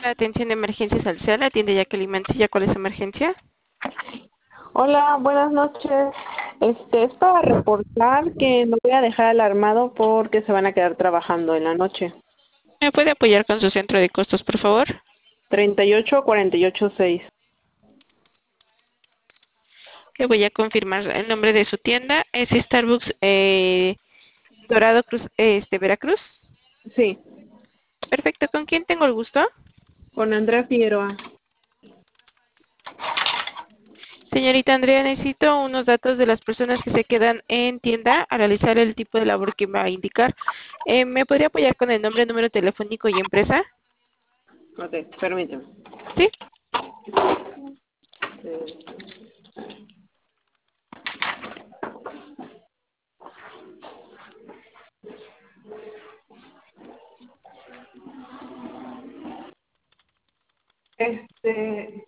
Atención de emergencias al CEL, atiende Jacqueline Mancilla, ¿cuál es su emergencia? Hola, buenas noches. Es para reportar que no voy a dejar alarmado porque se van a quedar trabajando en la noche. ¿Me puede apoyar con su centro de costos, por favor? 38-48-6. Le voy a confirmar el nombre de su tienda. Es Starbucks Dorado Cruz, Veracruz. Sí, Perfecto, ¿con quién tengo el gusto? con Andrea Figueroa. Señorita Andrea, necesito unos datos de las personas que se quedan en tienda a realizar el tipo de labor que va a indicar. ¿Me podría apoyar con el nombre, número telefónico y empresa? Ok, permíteme. Sí. Este,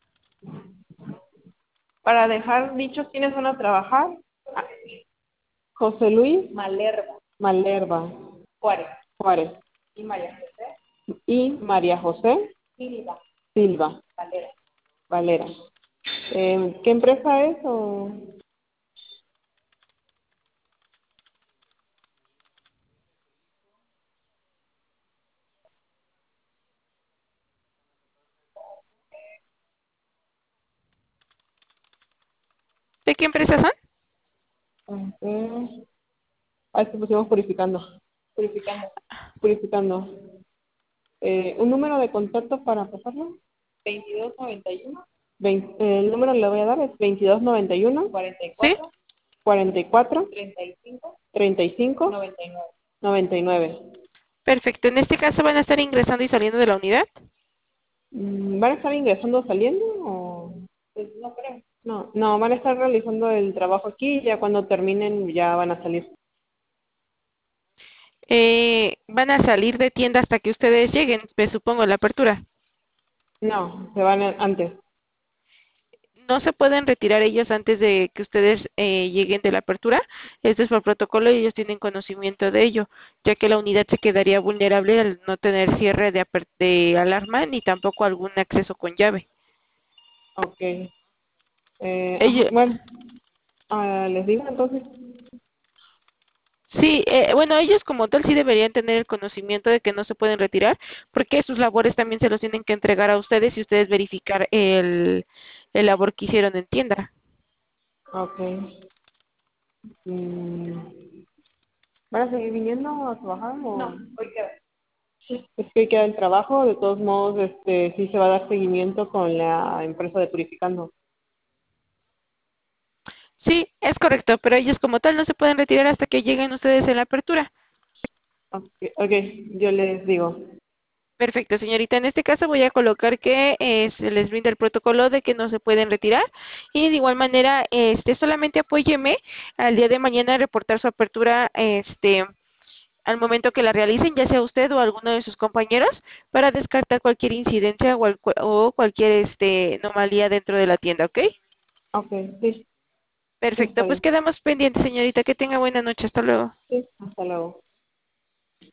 para dejar dicho quiénes van a trabajar, ah, José Luis Malerva Juárez y María José Silva Valera. ¿Qué empresa es o...? ¿De qué empresa son? Es que pusimos purificando. Purificando. ¿Un número de contacto para pasarlo? 2291. El número le voy a dar es 2291 Sí. 44 35 99. Perfecto. En este caso van a estar ingresando y saliendo de la unidad. ¿Van a estar ingresando o saliendo o...? Pues no creo. No, no, van a estar realizando el trabajo aquí y ya cuando terminen ya van a salir. Van a salir de tienda hasta que ustedes lleguen, me supongo, la apertura. No, se van antes. No se pueden retirar ellos antes de que ustedes lleguen de la apertura. Esto es por protocolo y ellos tienen conocimiento de ello, ya que la unidad se quedaría vulnerable al no tener cierre de alarma ni tampoco algún acceso con llave. Ok. Ellos, Bueno, les digo entonces. sí, bueno, ellos como tal sí deberían tener el conocimiento de que no se pueden retirar, porque sus labores también se los tienen que entregar a ustedes y ustedes verificar el labor que hicieron en tienda. Ok. Mm, ¿Van a seguir viniendo a trabajar o...? No, hoy queda. Es que hoy queda el trabajo, de todos modos, sí se va a dar seguimiento con la empresa de Purificando. Sí, es correcto, pero ellos como tal no se pueden retirar hasta que lleguen ustedes en la apertura. Ok, yo les digo. Perfecto, señorita. En este caso voy a colocar que se les brinda el protocolo de que no se pueden retirar y de igual manera, solamente apóyeme al día de mañana a reportar su apertura, al momento que la realicen, ya sea usted o alguno de sus compañeros, para descartar cualquier incidencia o cualquier, anomalía dentro de la tienda, ¿ok? Ok, sí, sí, Perfecto, está pues bien. quedamos pendientes, señorita. Que tenga buena noche. Hasta luego. Sí, hasta luego.